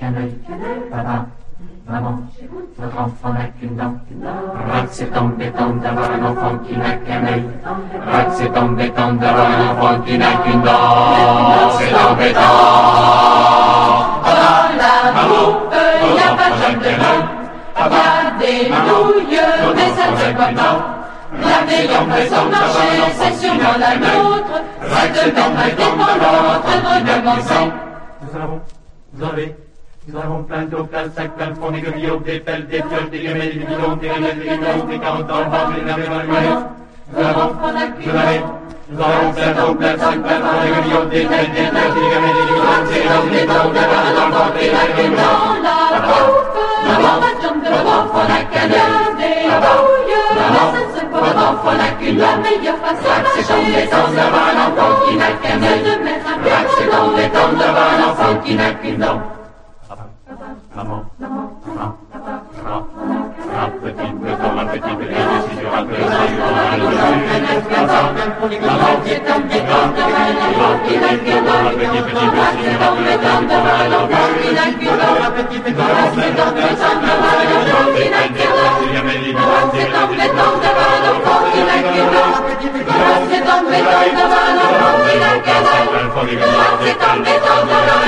qu'un œil. Papa, maman, votre enfant n'a qu'une dent. C'est embêtant d'avoir un enfant qui n'a qu'un œil. C'est embêtant d'avoir un enfant qui n'a qu'une dent. C'est embêtant. Dans la bouffe, il n'y a pas de de l'œil. Il y a des douilles, mais ça ne se voit pas. La meilleure façon de marcher, c'est sûrement la nôtre. C'est de mettre un pied dans l'autre et de recommencer. Nous avons plein d'eau, plein de sacs, plein de fonds, des gueuliots, des pelles, des fioles, des gamelles, des bidons, des gamelles, des guidots, des carottes dans le ventre, des navets dans le maillot. Nous avons plein d'eau, plein de sacs, plein de fonds, des gueuliots, des pelles, des fioles, des gamelles, des bidons, des gamelles, des bidons, des carottes dans le ventre, des navets dans le maillot. Dans la bouffe, dans la jambe de l'enfant, on n'a qu'un œil. Des douilles, ça ne se voit pas. On n'a qu'une la meilleure façon de marcher. C'est embêtant d'avoir un enfant qui n'a qu'un œil. De mettre un pied C'est dans l'autre. embêtant d'avoir un enfant qui n'a qu'une dent. Maman, petit peu comme un petit peu, si je rappelle ça, je maman, c'est embêtant d'avoir un enfant qui n'a qu'une dent. Un petit peu, si je rappelle d'avoir un enfant qui n'a qu'une dent. Un petit peu, c'est embêtant d'avoir un enfant qui n'a qu'une dent. C'est embêtant d'avoir un enfant qui n'a qu'une dent. C'est embêtant d'avoir un enfant qui n'a qu'un œil. C'est embêtant d'avoir